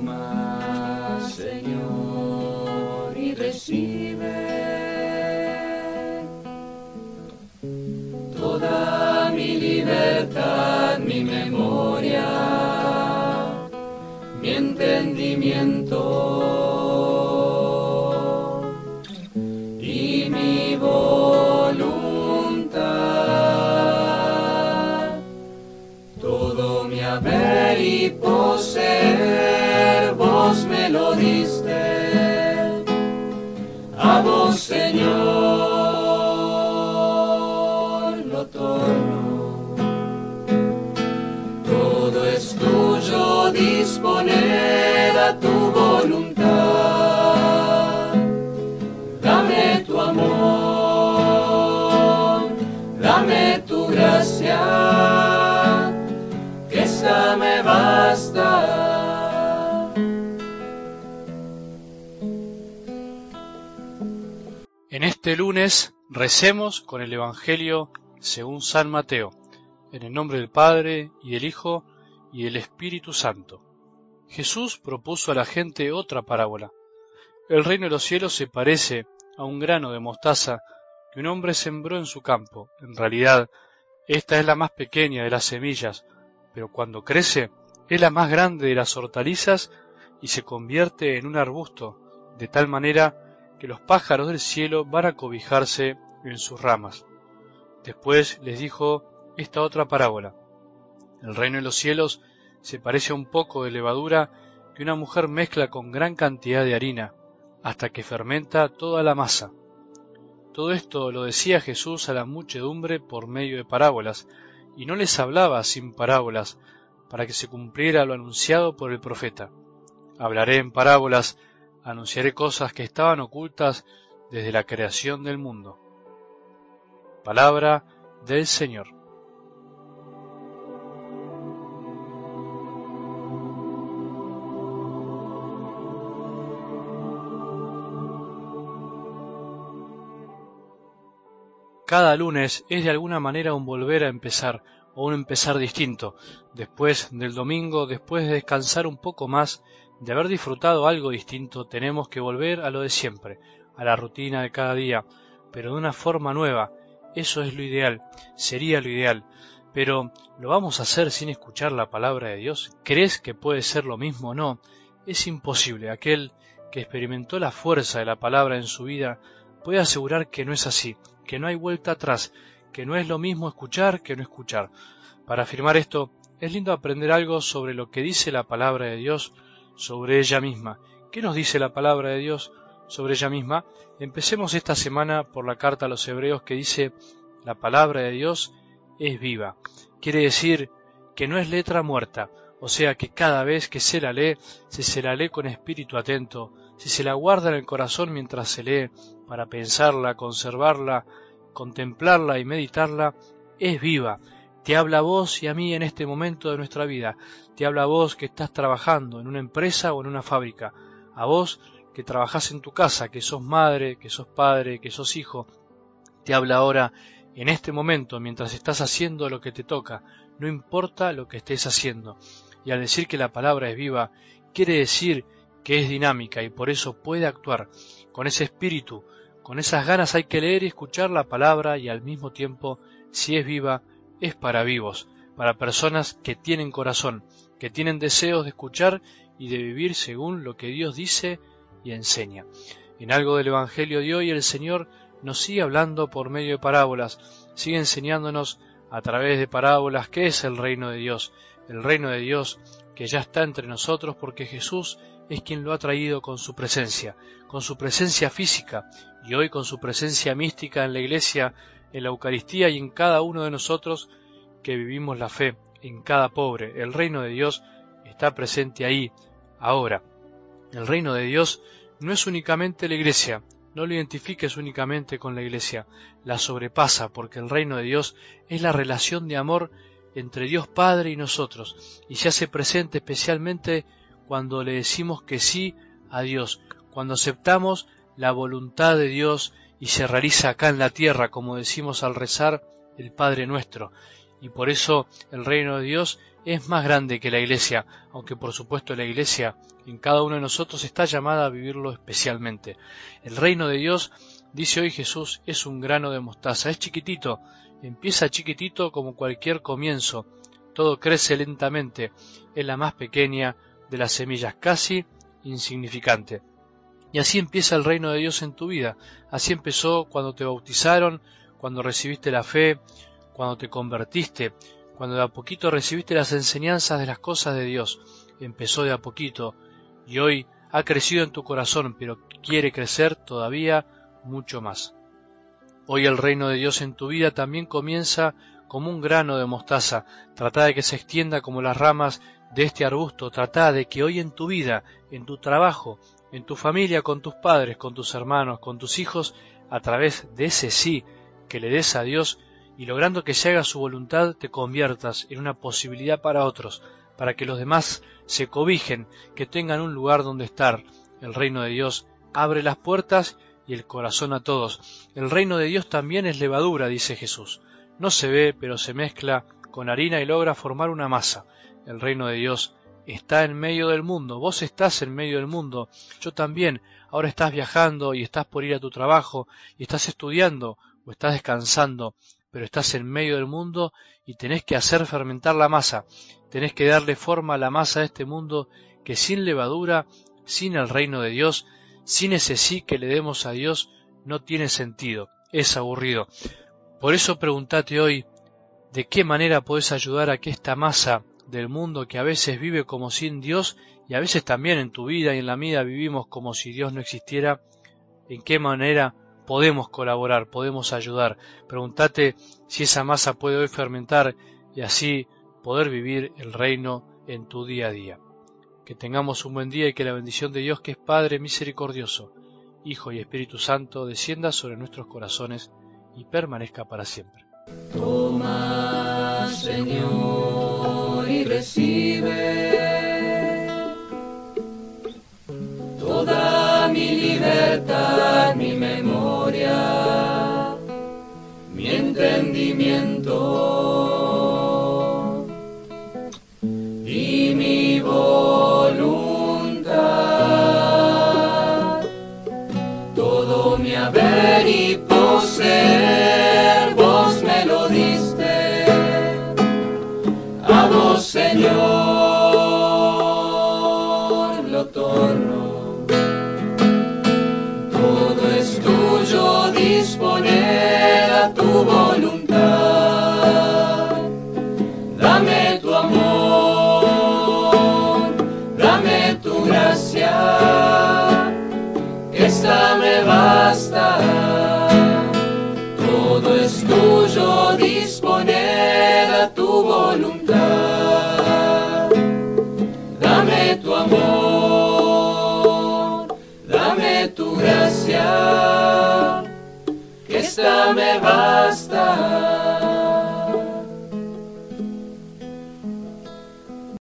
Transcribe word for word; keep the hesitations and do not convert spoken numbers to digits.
Toma, Señor, y recibe toda mi libertad, mi memoria, mi entendimiento y mi voluntad, todo mi haber y poseer, vos me lo diste, a vos, Señor, lo torno. Todo es tuyo, disponer a tu voluntad. Dame tu amor, dame tu gracia, que esa me basta. En este lunes recemos con el Evangelio según San Mateo, en el nombre del Padre, y del Hijo, y del Espíritu Santo. Jesús propuso a la gente otra parábola. El reino de los cielos se parece a un grano de mostaza que un hombre sembró en su campo. En realidad, esta es la más pequeña de las semillas, pero cuando crece es la más grande de las hortalizas y se convierte en un arbusto, de tal manera que los pájaros del cielo van a cobijarse en sus ramas. Después les dijo esta otra parábola. El reino de los cielos se parece a un poco de levadura que una mujer mezcla con gran cantidad de harina, hasta que fermenta toda la masa. Todo esto lo decía Jesús a la muchedumbre por medio de parábolas, y no les hablaba sin parábolas, para que se cumpliera lo anunciado por el profeta. Hablaré en parábolas, anunciaré cosas que estaban ocultas desde la creación del mundo. Palabra del Señor. Cada lunes es de alguna manera un volver a empezar, o un empezar distinto, después del domingo, después de descansar un poco más, de haber disfrutado algo distinto, tenemos que volver a lo de siempre, a la rutina de cada día, pero de una forma nueva. Eso es lo ideal, sería lo ideal, pero ¿lo vamos a hacer sin escuchar la palabra de Dios? ¿Crees que puede ser lo mismo? No, es imposible. Aquel que experimentó la fuerza de la palabra en su vida puede asegurar que no es así, que no hay vuelta atrás, que no es lo mismo escuchar que no escuchar. Para afirmar esto, es lindo aprender algo sobre lo que dice la palabra de Dios sobre ella misma. ¿Qué nos dice la palabra de Dios sobre ella misma? Empecemos esta semana por la carta a los Hebreos que dice: la palabra de Dios es viva. Quiere decir que no es letra muerta, o sea que cada vez que se la lee, si se la lee con espíritu atento, si se la guarda en el corazón mientras se lee, para pensarla, conservarla, contemplarla y meditarla, es viva. Te habla a vos y a mí en este momento de nuestra vida. Te habla a vos que estás trabajando en una empresa o en una fábrica. A vos que trabajás en tu casa, que sos madre, que sos padre, que sos hijo. Te habla ahora, en este momento, mientras estás haciendo lo que te toca. No importa lo que estés haciendo. Y al decir que la palabra es viva, quiere decir que es dinámica y por eso puede actuar. Con ese espíritu, con esas ganas hay que leer y escuchar la palabra, y al mismo tiempo, si es viva, es para vivos, para personas que tienen corazón, que tienen deseos de escuchar y de vivir según lo que Dios dice y enseña. En algo del Evangelio de hoy el Señor nos sigue hablando por medio de parábolas, sigue enseñándonos a través de parábolas qué es el reino de Dios, el reino de Dios que ya está entre nosotros porque Jesús es quien lo ha traído con su presencia, con su presencia física y hoy con su presencia mística en la Iglesia, en la Eucaristía y en cada uno de nosotros que vivimos la fe, en cada pobre. El reino de Dios está presente ahí, ahora. El reino de Dios no es únicamente la Iglesia, no lo identifiques únicamente con la Iglesia, la sobrepasa porque el reino de Dios es la relación de amor entre Dios Padre y nosotros y se hace presente especialmente cuando le decimos que sí a Dios, cuando aceptamos la voluntad de Dios y se realiza acá en la tierra, como decimos al rezar el Padre Nuestro. Y por eso el reino de Dios es más grande que la Iglesia, aunque por supuesto la Iglesia en cada uno de nosotros está llamada a vivirlo especialmente. El reino de Dios, dice hoy Jesús, es un grano de mostaza, es chiquitito, empieza chiquitito como cualquier comienzo, todo crece lentamente, es la más pequeña de las semillas, casi insignificante. Y así empieza el reino de Dios en tu vida, así empezó cuando te bautizaron, cuando recibiste la fe, cuando te convertiste, cuando de a poquito recibiste las enseñanzas de las cosas de Dios. Empezó de a poquito y hoy ha crecido en tu corazón, pero quiere crecer todavía mucho más. Hoy el reino de Dios en tu vida también comienza como un grano de mostaza. Trata de que se extienda como las ramas de este arbusto. Trata de que hoy en tu vida, en tu trabajo, en tu familia, con tus padres, con tus hermanos, con tus hijos, a través de ese sí que le des a Dios y logrando que se haga su voluntad, te conviertas en una posibilidad para otros, para que los demás se cobijen, que tengan un lugar donde estar. El reino de Dios abre las puertas y el corazón a todos. El reino de Dios también es levadura, dice Jesús. No se ve, pero se mezcla con harina y logra formar una masa. El reino de Dios está en medio del mundo. Vos estás en medio del mundo. Yo también. Ahora estás viajando y estás por ir a tu trabajo y estás estudiando o estás descansando, pero estás en medio del mundo y tenés que hacer fermentar la masa. Tenés que darle forma a la masa de este mundo que sin levadura, sin el reino de Dios, sin ese sí que le demos a Dios, no tiene sentido. Es aburrido. Por eso pregúntate hoy, ¿de qué manera podés ayudar a que esta masa del mundo que a veces vive como sin Dios y a veces también en tu vida y en la mía vivimos como si Dios no existiera, en qué manera podemos colaborar, podemos ayudar? Pregúntate si esa masa puede hoy fermentar y así poder vivir el reino en tu día a día. Que tengamos un buen día y que la bendición de Dios, que es Padre misericordioso, Hijo y Espíritu Santo, descienda sobre nuestros corazones y permanezca para siempre. Toma, Señor, y recibe toda mi libertad, mi memoria, mi entendimiento y mi voluntad, todo mi haber y poseer, vos me lo diste, a vos, Señor, lo torno. Todo es tuyo, disponer a tu voluntad. Dame tu amor, dame tu gracia, que esta me basta. Todo es tuyo, disponer a tu voluntad. Dame tu amor, dame tu gracia, que esta me basta.